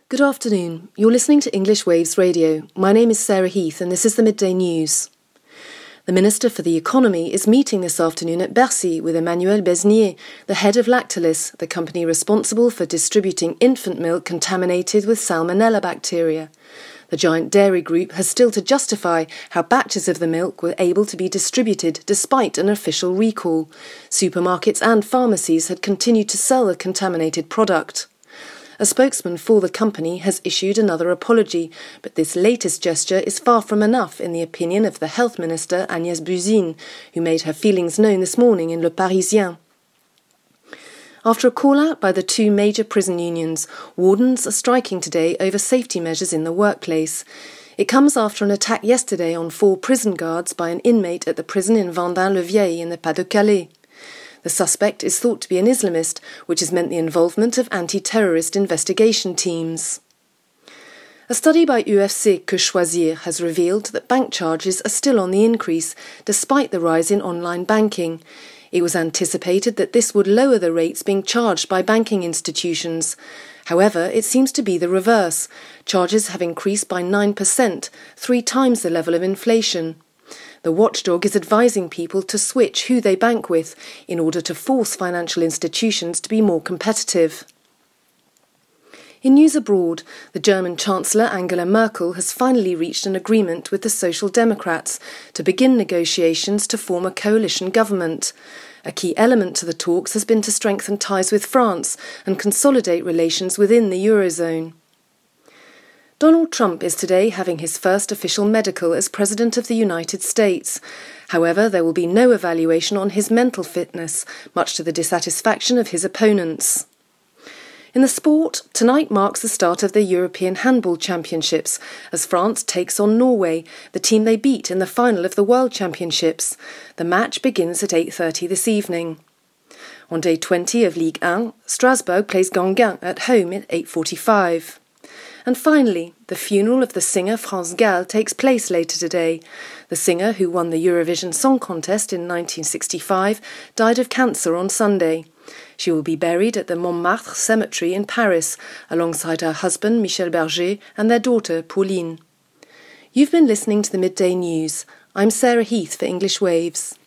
Good afternoon. You're listening to English Waves Radio. My name is Sarah Heath and this is the Midday News. The Minister for the Economy is meeting this afternoon at Bercy with Emmanuel Besnier, the head of Lactalis, the company responsible for distributing infant milk contaminated with salmonella bacteria. The giant dairy group has still to justify how batches of the milk were able to be distributed despite an official recall. Supermarkets and pharmacies had continued to sell the contaminated product. A spokesman for the company has issued another apology, but this latest gesture is far from enough in the opinion of the Health Minister Agnès Buzyn, who made her feelings known this morning in Le Parisien. After a call-out by the two major prison unions, wardens are striking today over safety measures in the workplace. It comes after an attack yesterday on 4 prison guards by an inmate at the prison in Vendin-le-Vieil in the Pas-de-Calais. The suspect is thought to be an Islamist, which has meant the involvement of anti-terrorist investigation teams. A study by UFC Que Choisir has revealed that bank charges are still on the increase, despite the rise in online banking. It was anticipated that this would lower the rates being charged by banking institutions. However, it seems to be the reverse. Charges have increased by 9%, 3 times the level of inflation. The watchdog is advising people to switch who they bank with in order to force financial institutions to be more competitive. In news abroad, the German Chancellor Angela Merkel has finally reached an agreement with the Social Democrats to begin negotiations to form a coalition government. A key element to the talks has been to strengthen ties with France and consolidate relations within the Eurozone. Donald Trump is today having his first official medical as President of the United States. However, there will be no evaluation on his mental fitness, much to the dissatisfaction of his opponents. In the sport, tonight marks the start of the European Handball Championships, as France takes on Norway, the team they beat in the final of the World Championships. The match begins at 8:30 this evening. On day 20 of Ligue 1, Strasbourg plays Guingamp at home at 8:45. And finally, the funeral of the singer France Gall takes place later today. The singer, who won the Eurovision Song Contest in 1965, died of cancer on Sunday. She will be buried at the Montmartre Cemetery in Paris, alongside her husband Michel Berger and their daughter Pauline. You've been listening to the Midday News. I'm Sarah Heath for English Waves.